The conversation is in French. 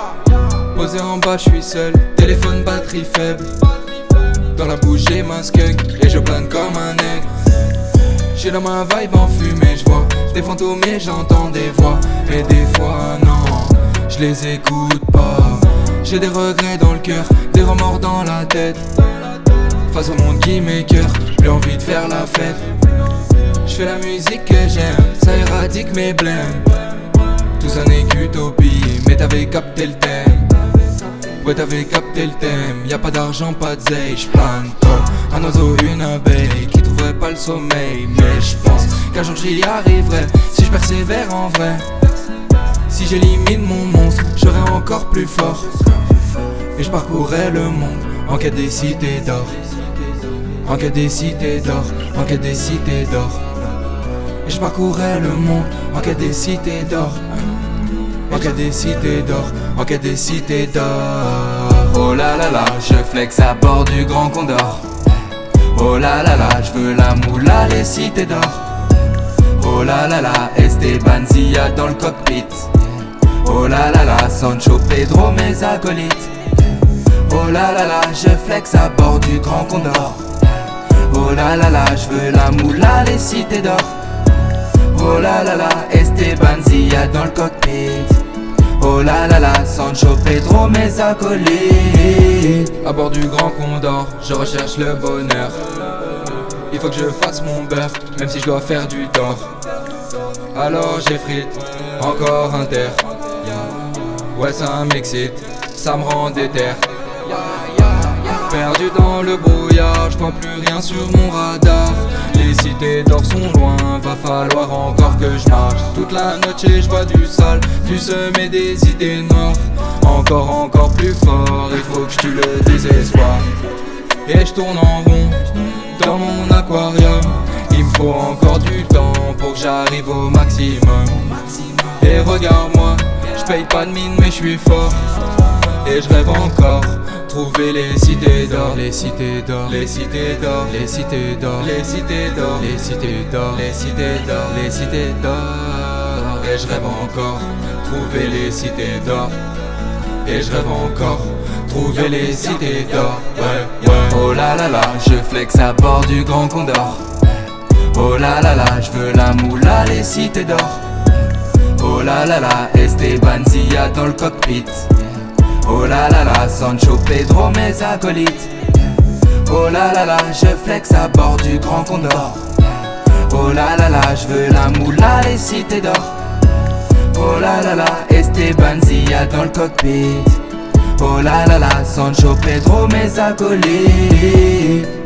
Posé en bas, je suis seul, téléphone batterie faible. Dans la bouche j'ai ma skunk et je plane comme un aigle. J'suis dans ma vibe en fumée, j'vois des fantômes et j'entends des voix. Et des fois non, je les écoute pas. J'ai des regrets dans le cœur, des remords dans la tête. Face au monde qui m'écœure, plus envie de faire la fête. J'fais la musique que j'aime, ça éradique mes blèmes. Tout ça n'est qu'utopie, mais t'avais capté le thème. Ouais t'avais capté le thème, y'a pas d'argent, pas de zeille. J'plane comme un oiseau, une abeille qui trouverait pas le sommeil. Mais j'pense qu'un jour j'y arriverai, si je persévère en vrai. Si j'élimine mon monstre, je serai encore plus fort. Et je parcourrai le monde en quête des cités d'or. En quête des cités d'or, en quête des cités d'or. Et je parcourrai le monde en quête des cités d'or. En quête des cités d'or, en quête des cités d'or. Oh là là là, je flex à bord du Grand Condor. Oh là là là, je veux la moula, les cités d'or. Oh là là là, Esteban Zia dans le cockpit. Oh là là là, Sancho Pedro, mes acolytes. Oh là là là, je flex à bord du Grand Condor. Oh là là là, je veux la moula, les cités d'or. Oh là là là, Esteban Zia dans le cockpit. Oh là là là, Sancho Pedro, mes acolytes. À bord du Grand Condor, je recherche le bonheur. Il faut que je fasse mon beurre, même si je dois faire du tort. Alors j'effrite, encore un terre. Ouais ça m'excite, ça me rend déter. Perdu dans le brouillard, je vois plus rien sur mon radar. Les cités d'or sont loin, va falloir encore que je marche. Toute la noche je vois du sale, tu semais des idées noires. Encore plus fort, il faut que je tue le désespoir. Et je tourne en rond, dans mon aquarium. Il me faut encore du temps pour que j'arrive au maximum. Et regarde-moi, je paye pas de mine mais je suis fort. Et je rêve encore, trouver les cités d'or, les cités d'or, les cités d'or, les cités d'or, les cités d'or, les cités d'or, les cités d'or, les cités d'or. Et je rêve encore, trouver les cités d'or. Et je rêve encore, trouver les cités d'or. Ouais, ouais. Oh là là là, je flex à bord du Grand Condor. Oh là là là, je veux la moula, les cités d'or. Oh là là là, Esteban Zia dans le cockpit. Oh là là là, Sancho Pedro, mes acolytes. Oh là là là, je flex à bord du Grand Condor. Oh là là là, je veux la moula, les cités d'or. Oh là là là, Esteban Zia dans le cockpit. Oh là là là, Sancho Pedro, mes acolytes.